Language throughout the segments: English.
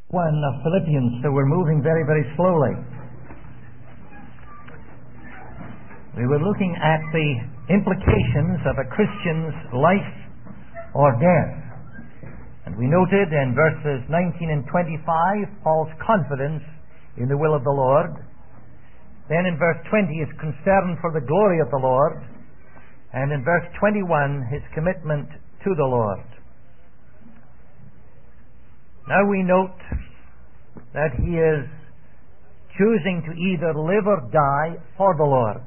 1 of Philippians, so we're moving very, very slowly. We were looking at the implications of a Christian's life or death. And we noted in verses 19 and 25 Paul's confidence in the will of the Lord. Then in verse 20 his concern for the glory of the Lord. And in verse 21 his commitment to the Lord. Now we note that he is choosing to either live or die for the Lord.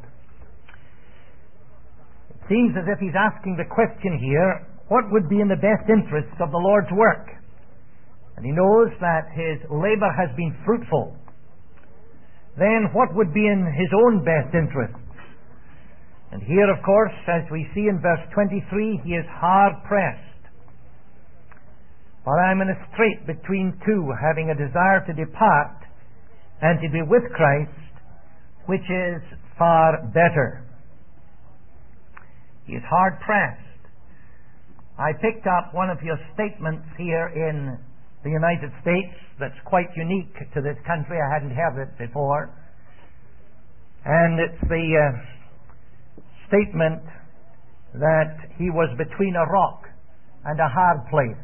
It seems as if he's asking the question here, what would be in the best interests of the Lord's work? And he knows that his labor has been fruitful. Then what would be in his own best interests? And here, of course, as we see in verse 23, he is hard pressed. For I am in a strait between two, having a desire to depart and to be with Christ, which is far better. He is hard pressed. I picked up one of your statements here in the United States that's quite unique to this country. I hadn't heard it before. And it's the statement that he was between a rock and a hard place.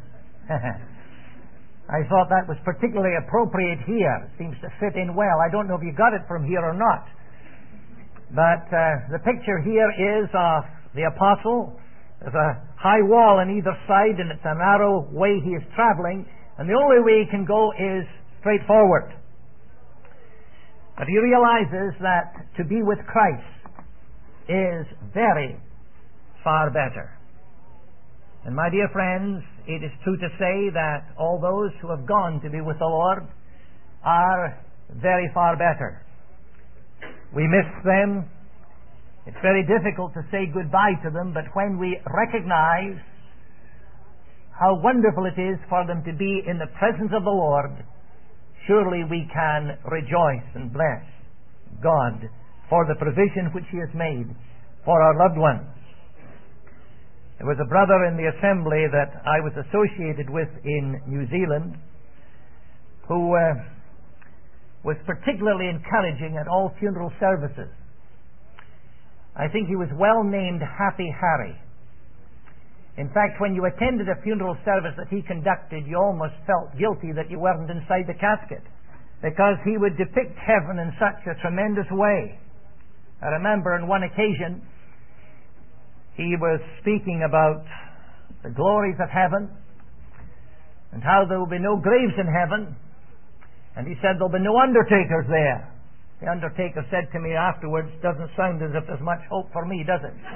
I thought that was particularly appropriate here. It seems to fit in well. I don't know if you got it from here or not. But the picture here is of the apostle. There's a high wall on either side, and it's a narrow way he is traveling, and the only way he can go is straight forward. But he realizes that to be with Christ is very far better. And my dear friends, it is true to say that all those who have gone to be with the Lord are very far better. We miss them. It's very difficult to say goodbye to them, but when we recognize how wonderful it is for them to be in the presence of the Lord, surely we can rejoice and bless God for the provision which He has made for our loved ones. There was a brother in the assembly that I was associated with in New Zealand who was particularly encouraging at all funeral services. I think he was well named Happy Harry. In fact, when you attended a funeral service that he conducted, you almost felt guilty that you weren't inside the casket, because he would depict heaven in such a tremendous way. I remember on one occasion he was speaking about the glories of heaven and how there will be no graves in heaven, and he said there will be no undertakers there. The undertaker said to me afterwards, doesn't sound as if there's much hope for me, does it?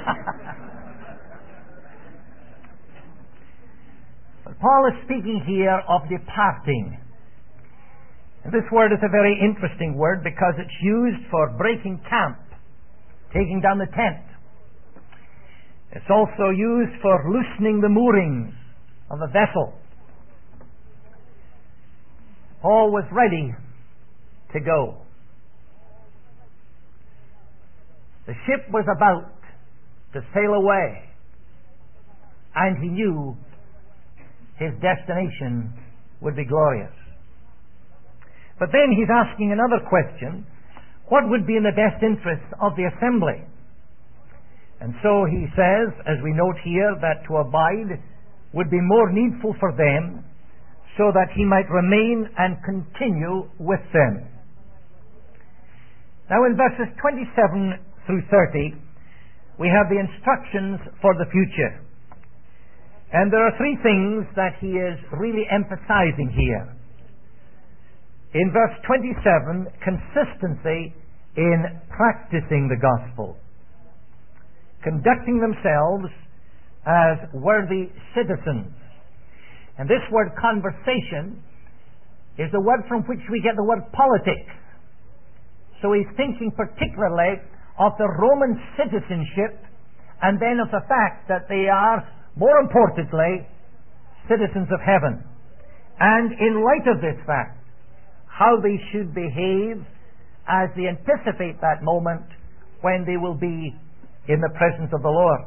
But Paul is speaking here of departing. And this word is a very interesting word because it's used for breaking camp, taking down the tent. It's also used for loosening the moorings of a vessel. Paul was ready to go. The ship was about to sail away, and he knew his destination would be glorious. But then he's asking another question. What would be in the best interests of the assembly? And so he says, as we note here, that to abide would be more needful for them, so that he might remain and continue with them. Now in verses 27 through 30, we have the instructions for the future. And there are three things that he is really emphasizing here. In verse 27, consistency in practicing the gospel, conducting themselves as worthy citizens. And this word conversation is the word from which we get the word politics. So he's thinking particularly of the Roman citizenship, and then of the fact that they are, more importantly, citizens of heaven. And in light of this fact, how they should behave as they anticipate that moment when they will be in the presence of the Lord.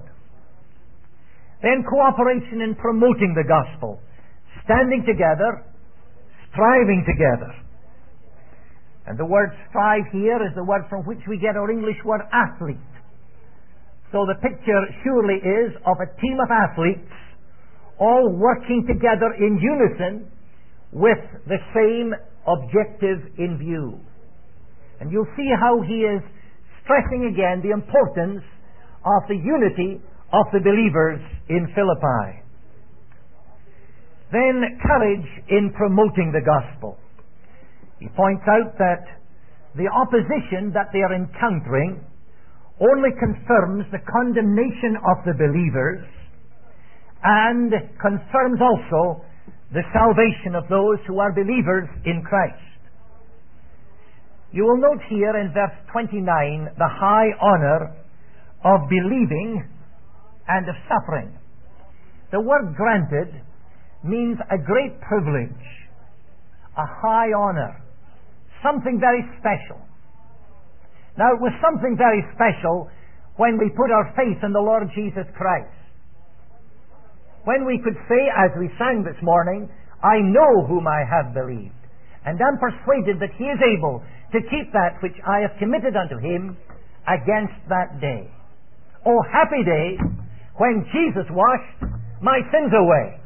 Then cooperation in promoting the gospel, standing together, striving together. And the word strive here is the word from which we get our English word athlete. So the picture surely is of a team of athletes all working together in unison with the same objective in view. And you'll see how he is stressing again the importance of the unity of the believers in Philippi. Then courage in promoting the gospel. He points out that the opposition that they are encountering only confirms the condemnation of the believers and confirms also the salvation of those who are believers in Christ. You will note here in verse 29 the high honor of believing and of suffering. The word granted means a great privilege, a high honor, something very special. Now, it was something very special when we put our faith in the Lord Jesus Christ. When we could say, as we sang this morning, I know whom I have believed, and am persuaded that He is able to keep that which I have committed unto Him against that day. Oh, happy day when Jesus washed my sins away.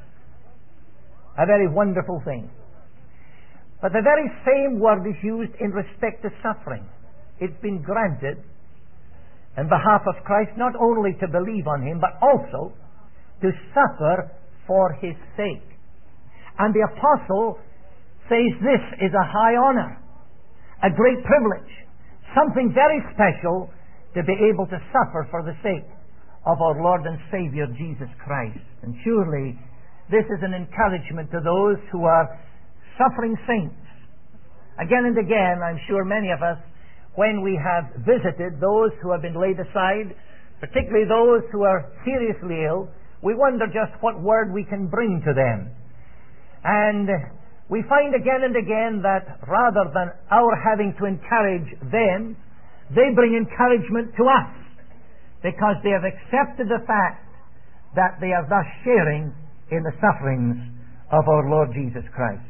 A very wonderful thing. But the very same word is used in respect to suffering. It's been granted in behalf of Christ not only to believe on Him, but also to suffer for His sake. And the apostle says this is a high honor, a great privilege, something very special to be able to suffer for the sake of our Lord and Savior Jesus Christ. And surely this is an encouragement to those who are suffering saints. Again and again, I'm sure many of us, when we have visited those who have been laid aside, particularly those who are seriously ill, we wonder just what word we can bring to them. And we find again and again that rather than our having to encourage them, they bring encouragement to us because they have accepted the fact that they are thus sharing in the sufferings of our Lord Jesus Christ.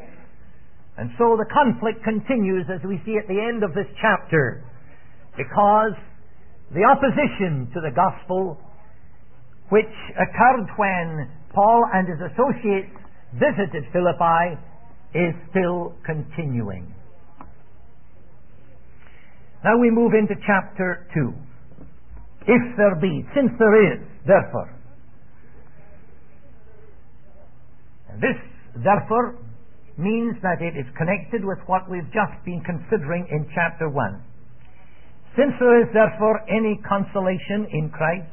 And so the conflict continues as we see at the end of this chapter, because the opposition to the gospel which occurred when Paul and his associates visited Philippi is still continuing. Now we move into chapter 2. If there be, since there is, therefore. And this, therefore, means that it is connected with what we've just been considering in chapter 1. Since there is, therefore, any consolation in Christ,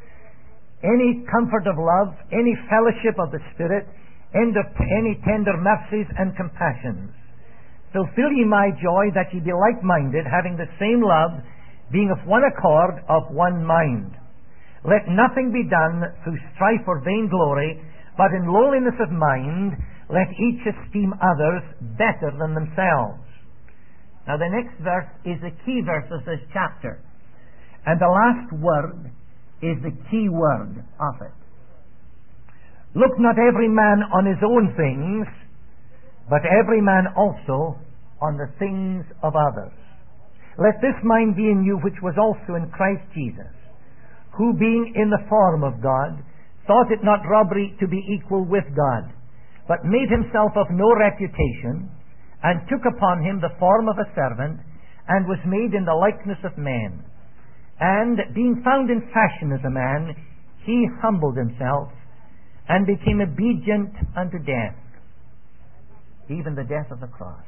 any comfort of love, any fellowship of the Spirit, and of any tender mercies and compassions, fulfill ye my joy, that ye be like-minded, having the same love, being of one accord, of one mind. Let nothing be done through strife or vainglory, but in lowliness of mind, let each esteem others better than themselves. Now the next verse is the key verse of this chapter. And the last word is the key word of it. Look not every man on his own things, but every man also on the things of others. Let this mind be in you which was also in Christ Jesus, who being in the form of God, thought it not robbery to be equal with God, but made himself of no reputation, and took upon him the form of a servant, and was made in the likeness of men. And being found in fashion as a man, he humbled himself, and became obedient unto death, even the death of the cross.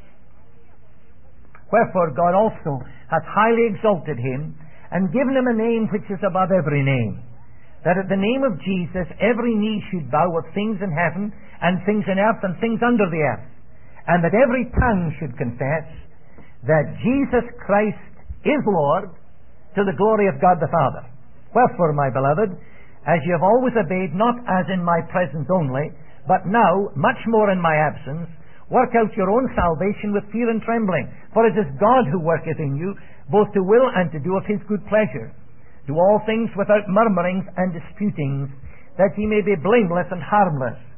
Wherefore God also hath highly exalted him, and given him a name which is above every name, that at the name of Jesus every knee should bow, of things in heaven, and things in earth, and things under the earth, and that every tongue should confess that Jesus Christ is Lord, to the glory of God the Father. Wherefore, my beloved, as ye have always obeyed, not as in my presence only, but now, much more in my absence, work out your own salvation with fear and trembling. For it is God who worketh in you, both to will and to do of his good pleasure. Do all things without murmurings and disputings, that ye may be blameless and harmless,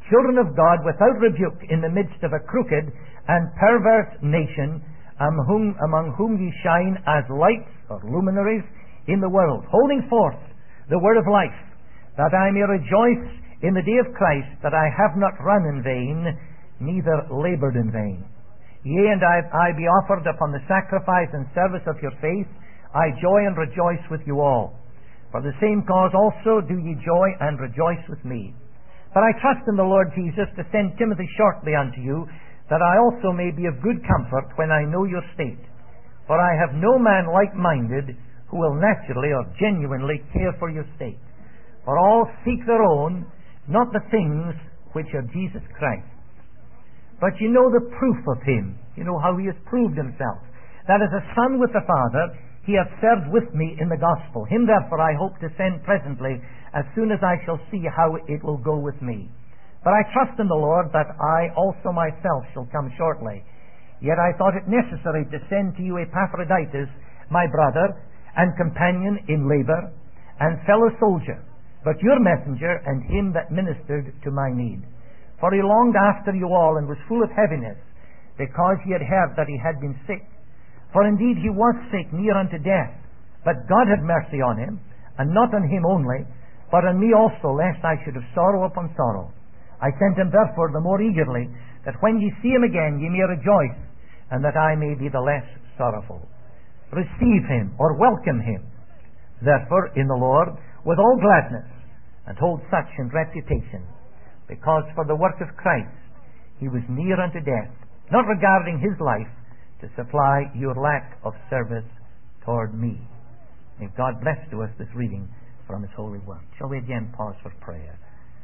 children of God without rebuke in the midst of a crooked and perverse nation, among whom ye shine as lights or luminaries in the world, holding forth the word of life, that I may rejoice in the day of Christ, that I have not run in vain, neither labored in vain. Yea, and I be offered upon the sacrifice and service of your faith, I joy and rejoice with you all. For the same cause also do ye joy and rejoice with me. But I trust in the Lord Jesus to send Timothy shortly unto you, that I also may be of good comfort when I know your state. For I have no man like-minded who will naturally or genuinely care for your state. For all seek their own, not the things which are Jesus Christ. But you know the proof of him. You know how he has proved himself. That as a son with the Father, he hath served with me in the gospel. Him therefore I hope to send presently, as soon as I shall see how it will go with me. But I trust in the Lord that I also myself shall come shortly. Yet I thought it necessary to send to you Epaphroditus, my brother, and companion in labor, and fellow soldier, but your messenger, and him that ministered to my need. For he longed after you all, and was full of heaviness, because he had heard that he had been sick. For indeed he was sick, near unto death. But God had mercy on him, and not on him only, but on me also, lest I should have sorrow upon sorrow. I sent him therefore the more eagerly, that when ye see him again ye may rejoice, and that I may be the less sorrowful. Receive him, or welcome him, therefore, in the Lord, with all gladness, and hold such in reputation, because for the work of Christ he was near unto death, not regarding his life, to supply your lack of service toward me. May God bless to us this reading from his holy word. Shall we again pause for prayer?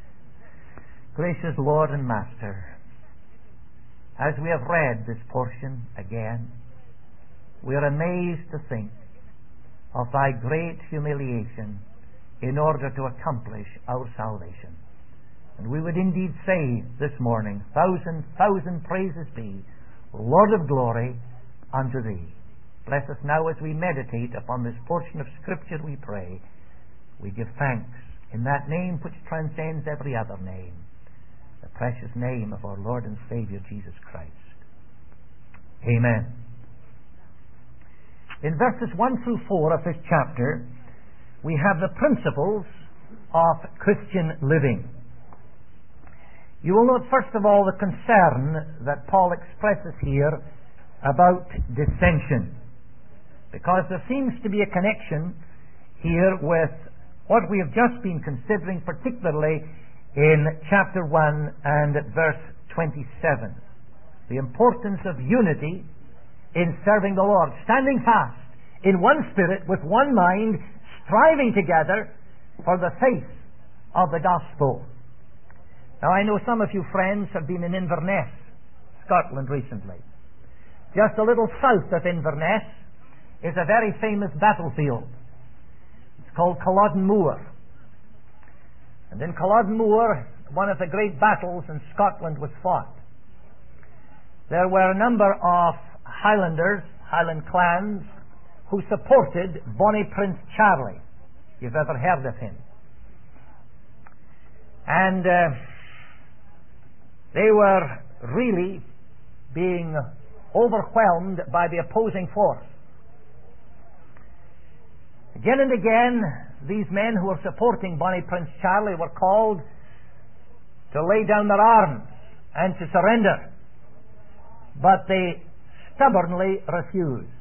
Gracious Lord and Master, as we have read this portion again, we are amazed to think of thy great humiliation in order to accomplish our salvation. And we would indeed say this morning, thousand praises be, Lord of glory, unto thee. Bless us now as we meditate upon this portion of Scripture, we pray. We give thanks in that name which transcends every other name, the precious name of our Lord and Savior Jesus Christ. Amen. In verses 1 through 4 of this chapter, we have the principles of Christian living. You will note first of all the concern that Paul expresses here about dissension, because there seems to be a connection here with what we have just been considering, particularly in chapter 1 and at verse 27. The importance of unity in serving the Lord, standing fast in one spirit, with one mind, striving together for the faith of the gospel. Now, I know some of you friends have been in Inverness, Scotland, recently. Just a little south of Inverness is a very famous battlefield. It's called Culloden Moor. And in Culloden Moor, one of the great battles in Scotland was fought. There were a number of Highlanders, Highland clans, who supported Bonnie Prince Charlie. You've ever heard of him. And they were really being overwhelmed by the opposing force. Again and again, these men who were supporting Bonnie Prince Charlie were called to lay down their arms and to surrender, but they stubbornly refused.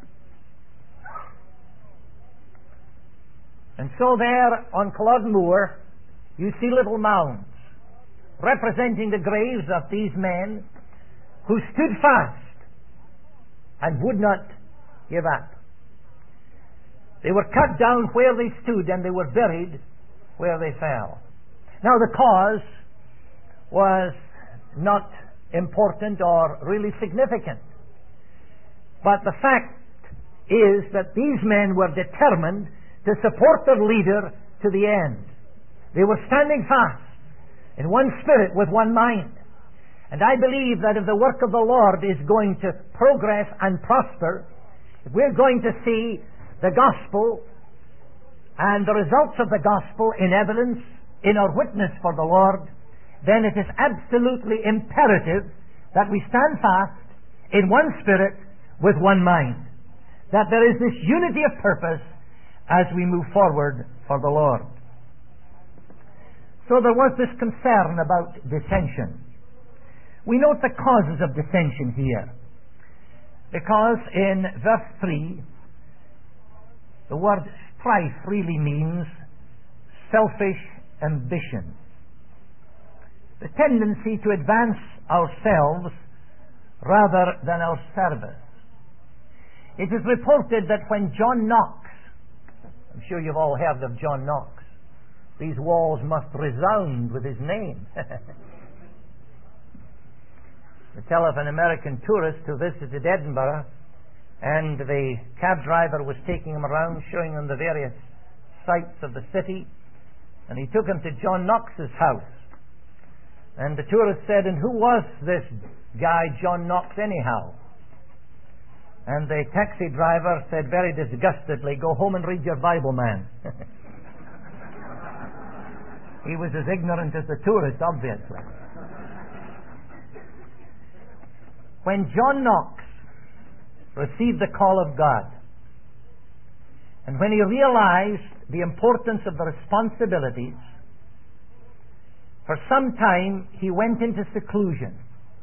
And so there on Culloden Moor, you see little mounds representing the graves of these men who stood fast and would not give up. They were cut down where they stood, and they were buried where they fell. Now, the cause was not important or really significant, but the fact is that these men were determined to support their leader to the end. They were standing fast in one spirit with one mind. And I believe that if the work of the Lord is going to progress and prosper, if we're going to see the gospel and the results of the gospel in evidence in our witness for the Lord, then it is absolutely imperative that we stand fast in one spirit with one mind. That there is this unity of purpose as we move forward for the Lord. So there was this concern about dissension. We note the causes of dissension here, because in verse 3, the word strife really means selfish ambition. The tendency to advance ourselves rather than our service. It is reported that when John Knox, I'm sure you've all heard of John Knox, these walls must resound with his name. They tell of an American tourist who visited Edinburgh, and the cab driver was taking him around, showing him the various sights of the city, and he took him to John Knox's house. And the tourist said, "And who was this guy John Knox anyhow?" And the taxi driver said very disgustedly, "Go home and read your Bible, man." He was as ignorant as the tourist, obviously. When John Knox received the call of God, and when he realized the importance of the responsibilities, for some time he went into seclusion.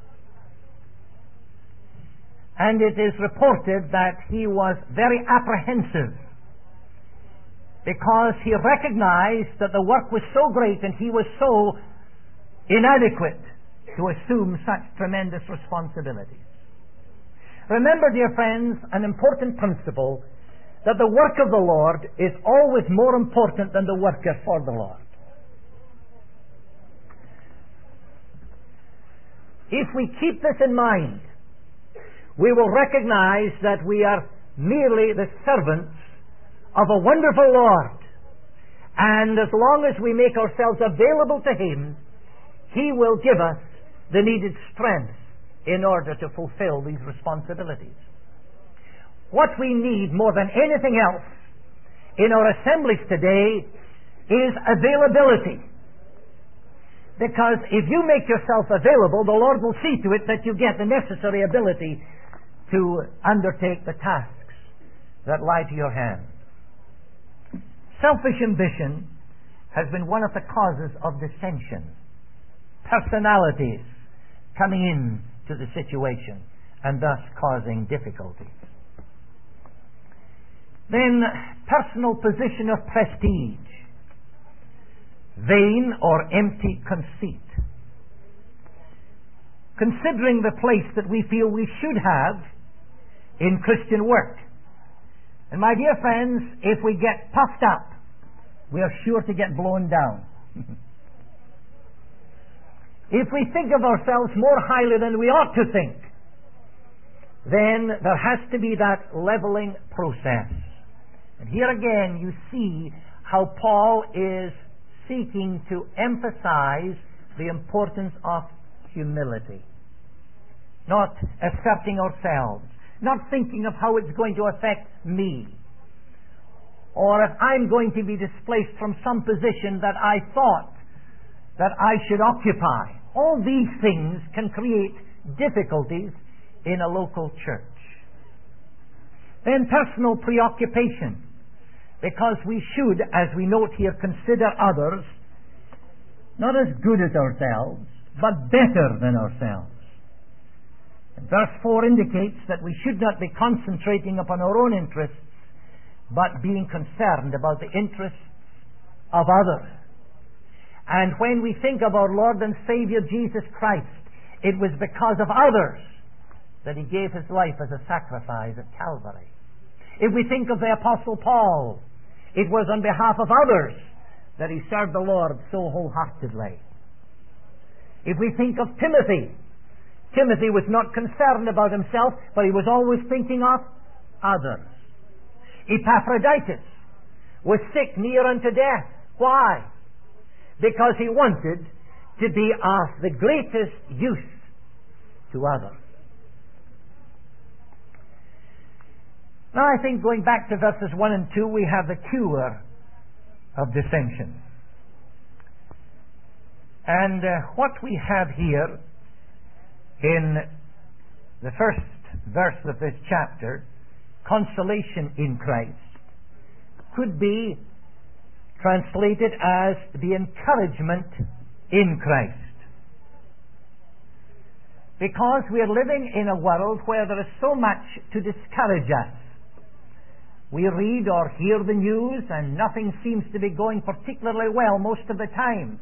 And it is reported that he was very apprehensive, because he recognized that the work was so great and he was so inadequate to assume such tremendous responsibilities. Remember, dear friends, an important principle, that the work of the Lord is always more important than the worker for the Lord. If we keep this in mind, we will recognize that we are merely the servants of a wonderful Lord. And as long as we make ourselves available to Him, He will give us the needed strength in order to fulfill these responsibilities. What we need more than anything else in our assemblies today is availability. Because if you make yourself available, the Lord will see to it that you get the necessary ability to undertake the tasks that lie to your hand. Selfish ambition has been one of the causes of dissension. Personalities coming in to the situation and thus causing difficulties. Then, personal position of prestige, vain or empty conceit. Considering the place that we feel we should have in Christian work. And my dear friends, if we get puffed up, we are sure to get blown down. If we think of ourselves more highly than we ought to think, then there has to be that leveling process. And here again you see how Paul is seeking to emphasize the importance of humility. Not asserting ourselves, not thinking of how it's going to affect me, or if I'm going to be displaced from some position that I thought that I should occupy. All these things can create difficulties in a local church. Then personal preoccupation, because we should, as we note here, consider others not as good as ourselves, but better than ourselves. And verse 4 indicates that we should not be concentrating upon our own interests, but being concerned about the interests of others. And when we think of our Lord and Savior Jesus Christ, it was because of others that He gave His life as a sacrifice at Calvary. If we think of the Apostle Paul, it was on behalf of others that he served the Lord so wholeheartedly. If we think of Timothy, Timothy was not concerned about himself, but he was always thinking of others. Epaphroditus was sick near unto death. Why? Because he wanted to be of the greatest use to others. Now I think going back to verses 1 and 2, we have the cure of dissension. And what we have here in the first verse of this chapter, consolation in Christ, could be translated as the encouragement in Christ. Because we are living in a world where there is so much to discourage us. We read or hear the news and nothing seems to be going particularly well most of the time.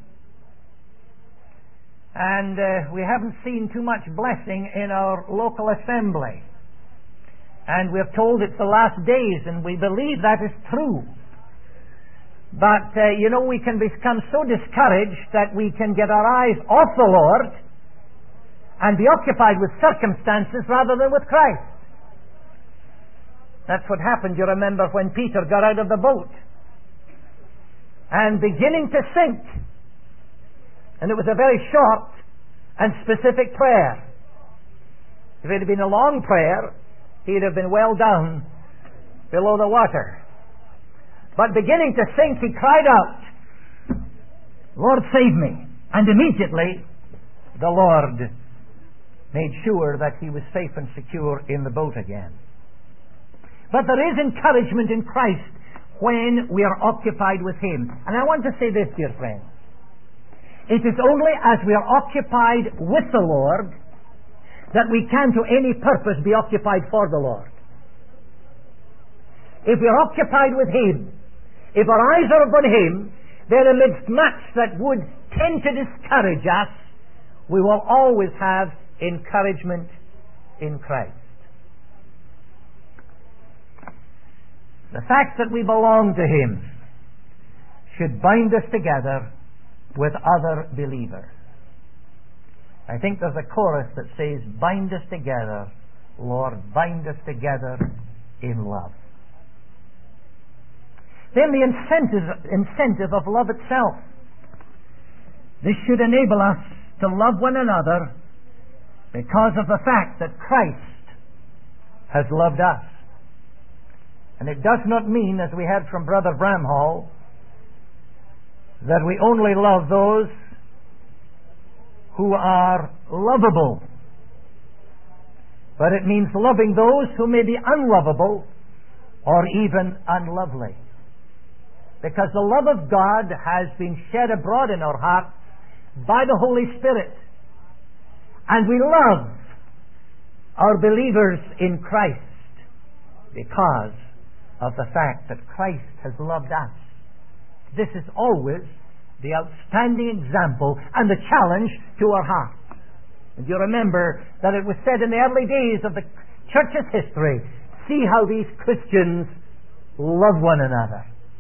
And we haven't seen too much blessing in our local assembly. And we're told it's the last days, and we believe that is true. But, we can become so discouraged that we can get our eyes off the Lord and be occupied with circumstances rather than with Christ. That's what happened, you remember, when Peter got out of the boat and beginning to sink. And it was a very short and specific prayer. If it had been a long prayer, he'd have been well down below the water. But beginning to sink, he cried out, "Lord, save me." And immediately the Lord made sure that he was safe and secure in the boat again. But there is encouragement in Christ when we are occupied with him. And I want to say this, dear friends. It is only as we are occupied with the Lord that we can to any purpose be occupied for the Lord. If we are occupied with him, if our eyes are upon him, then amidst much that would tend to discourage us, we will always have encouragement in Christ. The fact that we belong to him should bind us together with other believers. I think there's a chorus that says, "Bind us together, Lord, bind us together in love." Then the incentive of love itself. This should enable us to love one another because of the fact that Christ has loved us. And it does not mean, as we heard from Brother Bramhall, that we only love those who are lovable. But it means loving those who may be unlovable or even unlovely. Because the love of God has been shed abroad in our hearts by the Holy Spirit. And we love our believers in Christ because of the fact that Christ has loved us. This is always the outstanding example and the challenge to our hearts. And you remember that it was said in the early days of the church's history, see how these Christians love one another.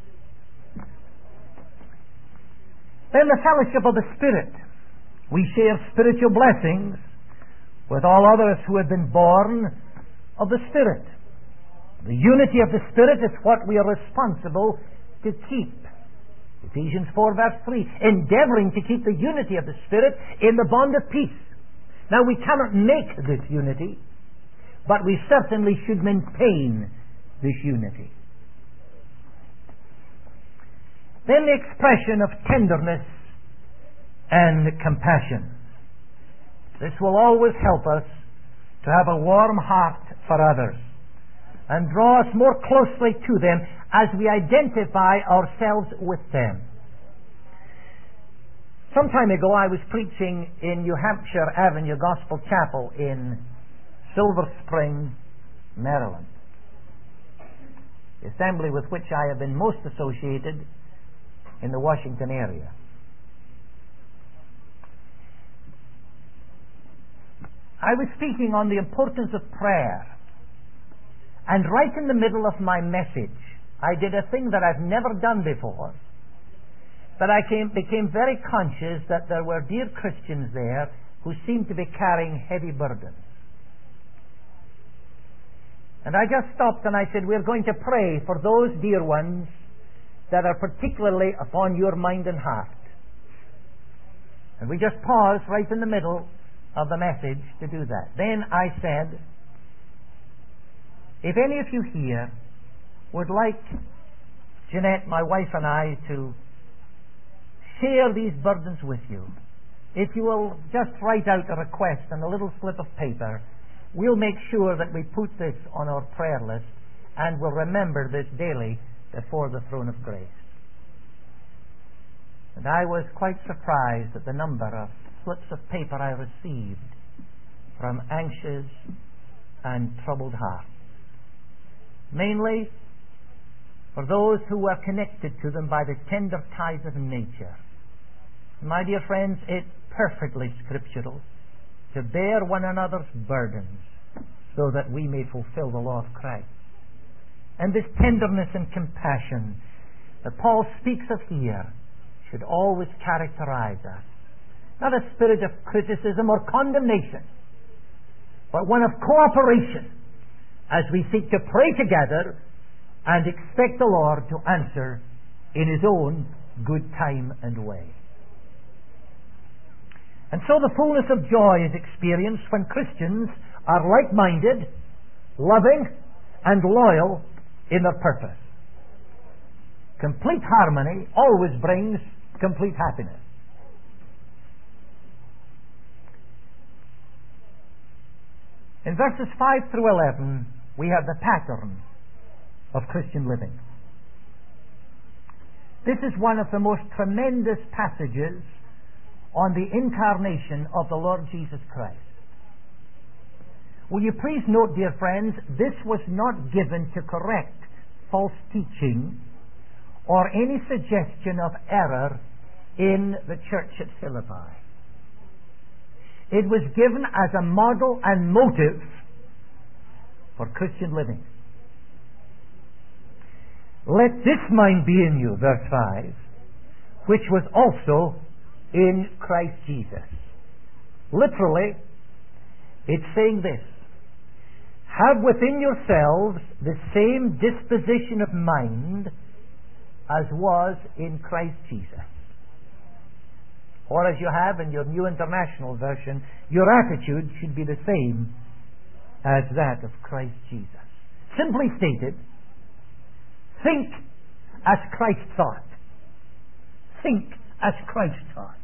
Then the fellowship of the Spirit. We share spiritual blessings with all others who have been born of the Spirit. The unity of the Spirit is what we are responsible to keep. Ephesians 4 verse 3, endeavoring to keep the unity of the Spirit in the bond of peace. Now we cannot make this unity, but we certainly should maintain this unity. Then the expression of tenderness and compassion. This will always help us to have a warm heart for others and draw us more closely to them as we identify ourselves with them. Some time ago I was preaching in New Hampshire Avenue Gospel Chapel in Silver Spring, Maryland, the assembly with which I have been most associated in the Washington area. I was speaking on the importance of prayer, and right in the middle of my message I did a thing that I've never done before, but I became very conscious that there were dear Christians there who seemed to be carrying heavy burdens. And I just stopped and I said, we're going to pray for those dear ones that are particularly upon your mind and heart. And we just paused right in the middle of the message to do that. Then I said, if any of you here would like Jeanette, my wife, and I to share these burdens with you, if you will just write out a request on a little slip of paper, we'll make sure that we put this on our prayer list and we'll remember this daily before the throne of grace. And I was quite surprised at the number of slips of paper I received from anxious and troubled hearts. Mainly for those who were connected to them by the tender ties of nature. My dear friends, it's perfectly scriptural to bear one another's burdens so that we may fulfill the law of Christ. And this tenderness and compassion that Paul speaks of here should always characterize us. Not a spirit of criticism or condemnation, but one of cooperation as we seek to pray together and expect the Lord to answer in His own good time and way. And so the fullness of joy is experienced when Christians are like-minded, loving, and loyal in their purpose. Complete harmony always brings complete happiness. In verses 5 through 11, we have the pattern of Christian living. This is one of the most tremendous passages on the incarnation of the Lord Jesus Christ. Will you please note, dear friends, this was not given to correct false teaching or any suggestion of error in the church at Philippi. It was given as a model and motive for Christian living. Let this mind be in you, verse 5, which was also in Christ Jesus. Literally, it's saying this: have within yourselves the same disposition of mind as was in Christ Jesus. Or as you have in your New International Version, your attitude should be the same as that of Christ Jesus. Simply stated, think as Christ thought. Think as Christ thought.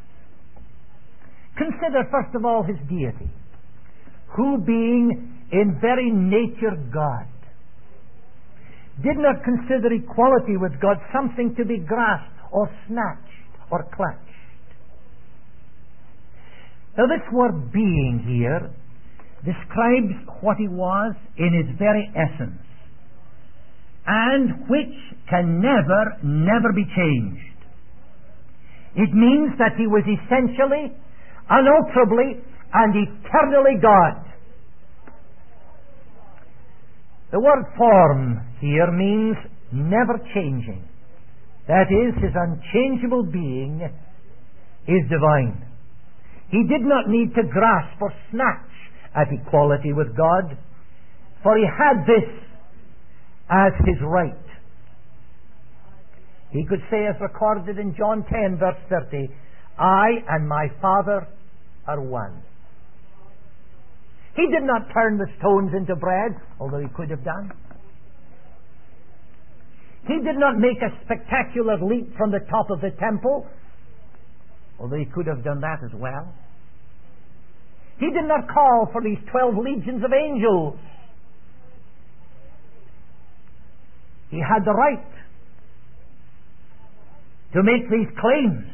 Consider first of all His deity, who being in very nature God, did not consider equality with God something to be grasped or snatched or clutched. Now this word being here describes what He was in His very essence, and which can never be changed. It means that He was essentially, unalterably, and eternally God. The word form here means never changing. That is, His unchangeable being is divine. He did not need to grasp or snatch at equality with God, for He had this as His right. He could say, as recorded in John 10, verse 30, I and my Father are one. He did not turn the stones into bread, although He could have done. He did not make a spectacular leap from the top of the temple, although He could have done that as well. He did not call for these 12 legions of angels. He had the right to make these claims.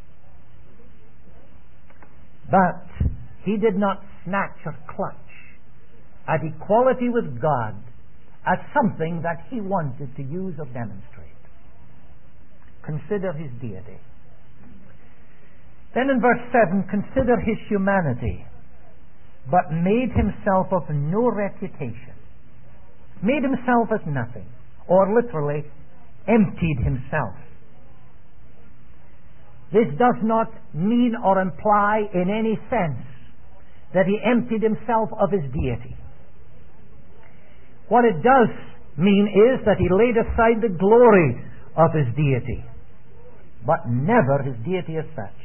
But He did not snatch or clutch at equality with God as something that He wanted to use or demonstrate. Consider His deity. Then in verse 7, consider His humanity, but made Himself of no reputation. Made Himself as nothing, or literally, emptied Himself. This does not mean or imply in any sense that He emptied Himself of His deity. What it does mean is that He laid aside the glory of His deity, but never His deity as such.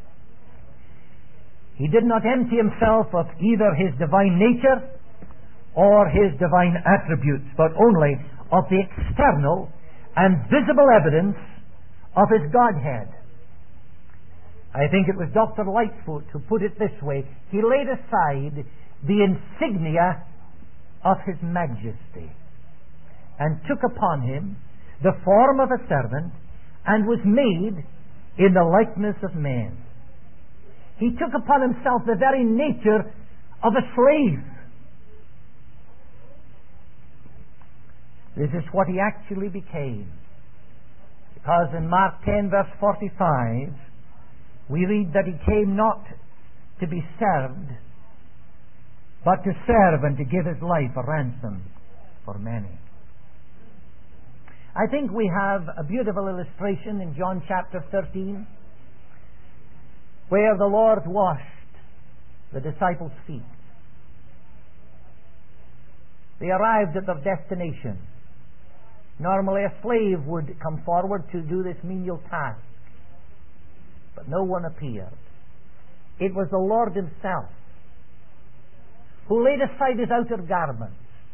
He did not empty Himself of either His divine nature or His divine attributes, but only of the external and visible evidence of His Godhead. I think it was Dr. Lightfoot who put it this way: he laid aside the insignia of his majesty and took upon him the form of a servant and was made in the likeness of men. He took upon himself the very nature of a slave. This is what he actually became. Because in Mark 10 verse 45 we read that he came not to be served, but to serve and to give his life a ransom for many. I think we have a beautiful illustration in John chapter 13 where the Lord washed the disciples' feet. They arrived at their destination. Normally a slave would come forward to do this menial task, but no one appeared. It was the Lord himself who laid aside his outer garments,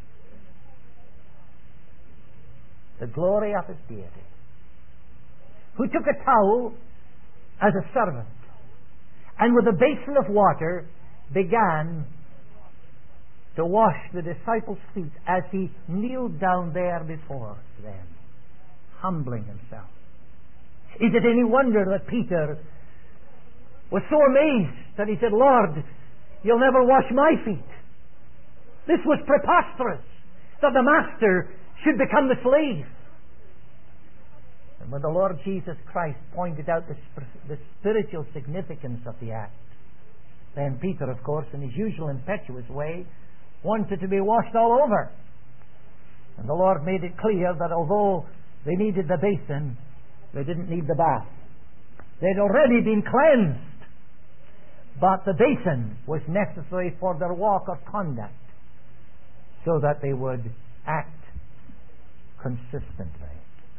the glory of his deity, who took a towel as a servant and with a basin of water began to wash the disciples' feet as he kneeled down there before them, humbling himself. Is it any wonder that Peter was so amazed that he said, "Lord, you'll never wash my feet"? This was preposterous, that the master should become the slave. And when the Lord Jesus Christ pointed out the spiritual significance of the act, then Peter, of course, in his usual impetuous way, wanted to be washed all over. And the Lord made it clear that although they needed the basin, they didn't need the bath. They'd already been cleansed, but the basin was necessary for their walk or conduct, so that they would act consistently.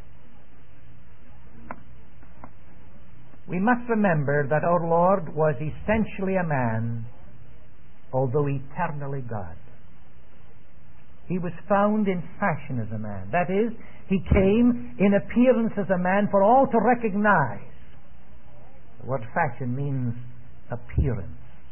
We must remember that our Lord was essentially a man, although eternally God. He was found in fashion as a man. That is, he came in appearance as a man for all to recognize. The word fashion means appearance.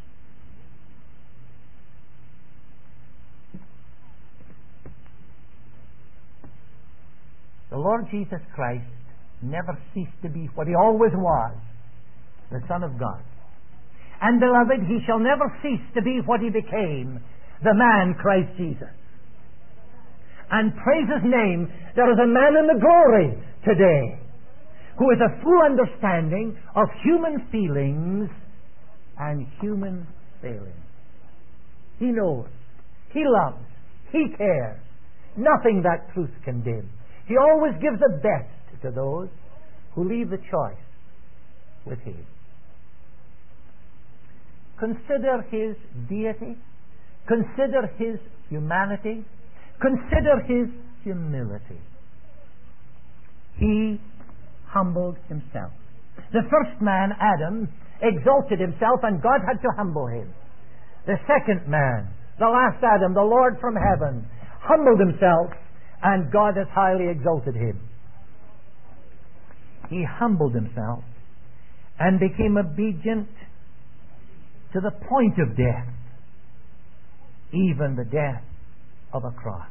The Lord Jesus Christ never ceased to be what he always was, the Son of God. And beloved, he shall never cease to be what he became, the man Christ Jesus. And praise his name, there is a man in the glory today who has a full understanding of human feelings and human failings. He knows, he loves, he cares. Nothing that truth can dim. He always gives the best to those who leave the choice with him. Consider his deity. Consider his humanity. Consider his humility. He humbled himself. The first man, Adam, exalted himself and God had to humble him. The second man, the last Adam, the Lord from heaven, humbled himself and God has highly exalted him. He humbled himself and became obedient to the point of death, even the death of a cross.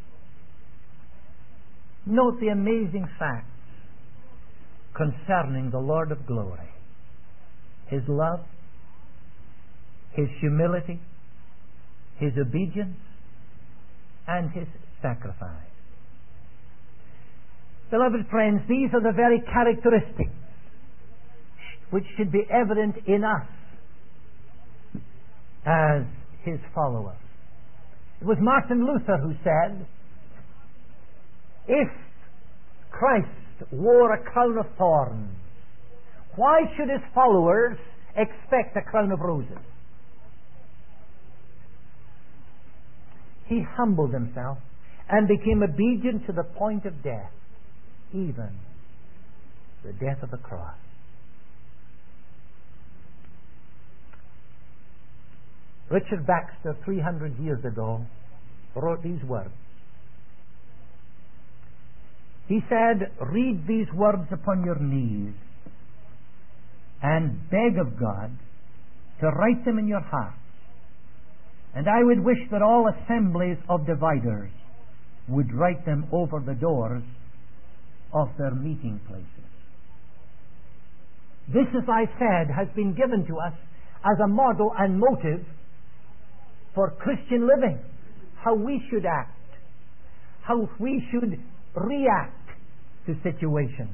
Note the amazing facts concerning the Lord of glory: his love, his humility, his obedience, and his sacrifice. Beloved friends, these are the very characteristics which should be evident in us as his followers. It was Martin Luther who said, if Christ wore a crown of thorns, why should his followers expect a crown of roses? He humbled himself and became obedient to the point of death, even the death of the cross. Richard Baxter, 300 years ago, wrote these words. He said, read these words upon your knees and beg of God to write them in your hearts. And I would wish that all assemblies of dividers would write them over the doors of their meeting places. This, as I said, has been given to us as a model and motive for Christian living, how we should act, how we should react to situations.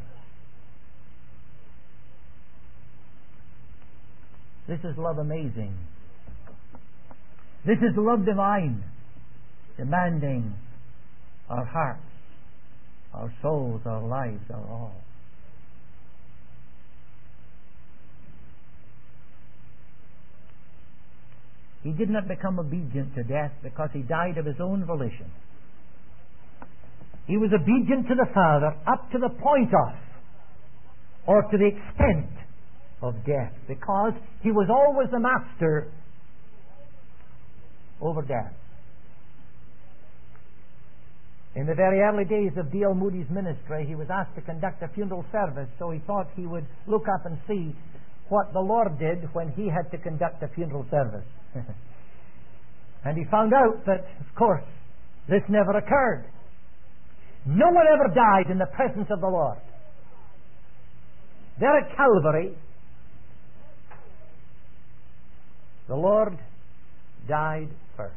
This is love amazing. This is love divine, demanding our hearts, our souls, our lives, our all. He did not become obedient to death because he died of his own volition. He was obedient to the Father up to the point of, or to the extent of death, because he was always the master over death. In the very early days of D.L. Moody's ministry, he was asked to conduct a funeral service, so he thought he would look up and see what the Lord did when he had to conduct a funeral service. And he found out that, of course, this never occurred. No one ever died in the presence of the Lord. There at Calvary, the Lord died first.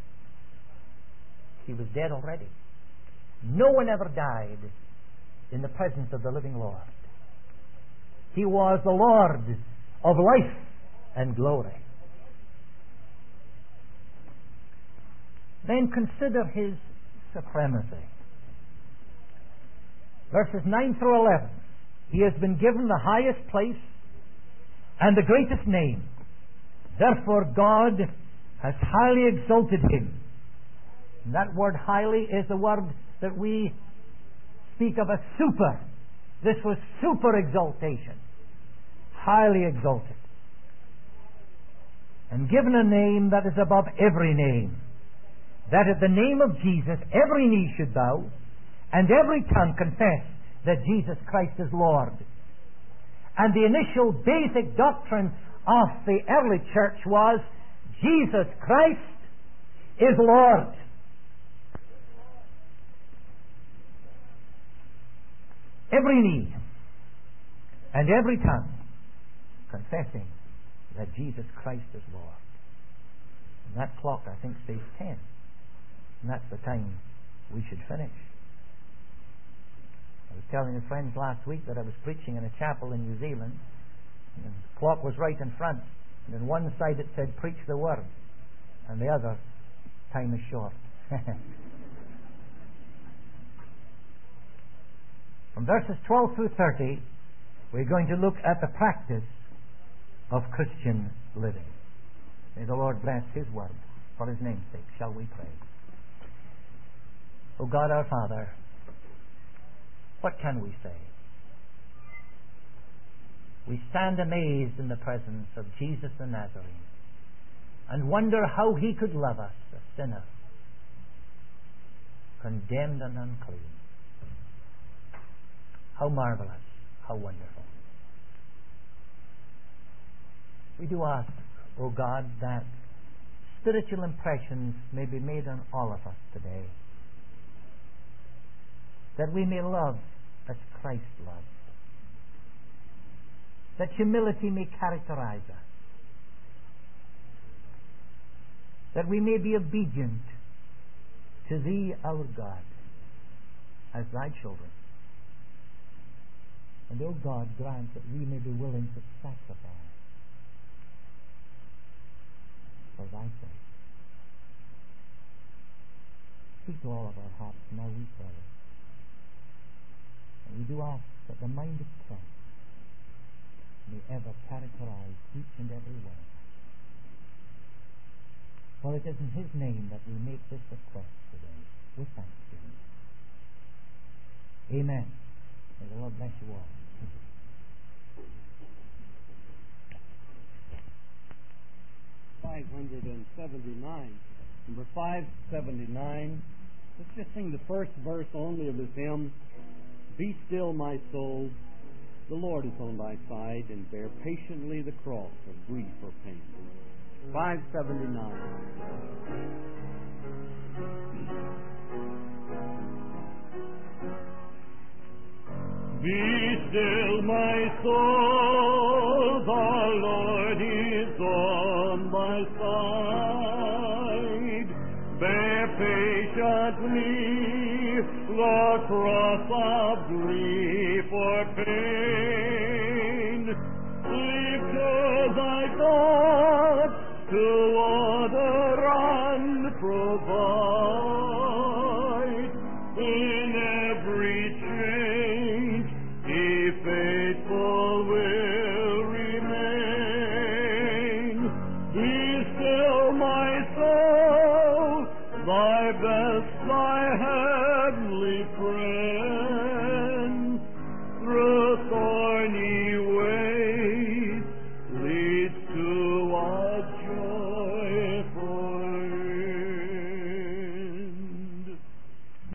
He was dead already. No one ever died in the presence of the living Lord. He was the Lord of life and glory. Then consider his supremacy. Verses 9 through 11. He has been given the highest place and the greatest name. Therefore God has highly exalted him. And that word highly is the word that we speak of as super. This was super exaltation. Highly exalted. And given a name that is above every name, that at the name of Jesus every knee should bow and every tongue confess that Jesus Christ is Lord. And the initial basic doctrine of the early church was Jesus Christ is Lord. Every knee and every tongue confessing that Jesus Christ is Lord. And that clock, I think, says 10. And that's the time we should finish. I was telling the friends last week that I was preaching in a chapel in New Zealand, and the clock was right in front, and on one side it said, "Preach the word," and the other, "Time is short." From verses 12 through 30, we're going to look at the practice of Christian living. May the Lord bless his word for his name's sake. Shall we pray? O God our Father, what can we say? We stand amazed in the presence of Jesus the Nazarene and wonder how he could love us, a sinner, condemned and unclean. How marvelous, how wonderful. We do ask, O God, that spiritual impressions may be made on all of us today, that we may love as Christ loved, that humility may characterize us, that we may be obedient to Thee, our God, as Thy children. And, O God, grant that we may be willing to sacrifice for Thy sake. Speak to all of our hearts now, we pray. And we do ask that the mind of Christ may ever characterize each and every one of us. For it is in His name that we make this request today with thanksgiving. Amen. May the Lord bless you all. Number 579. Let's just sing the first verse only of this hymn. Be still, my soul, The Lord is on thy side, and bear patiently the cross of grief or pain. 579. Be still, my soul, the Lord is on my side. Bear patiently the cross of grief or pain. Cleave to thy God, to order and provide. In every change, He faithful will remain. Be still, my soul, thy best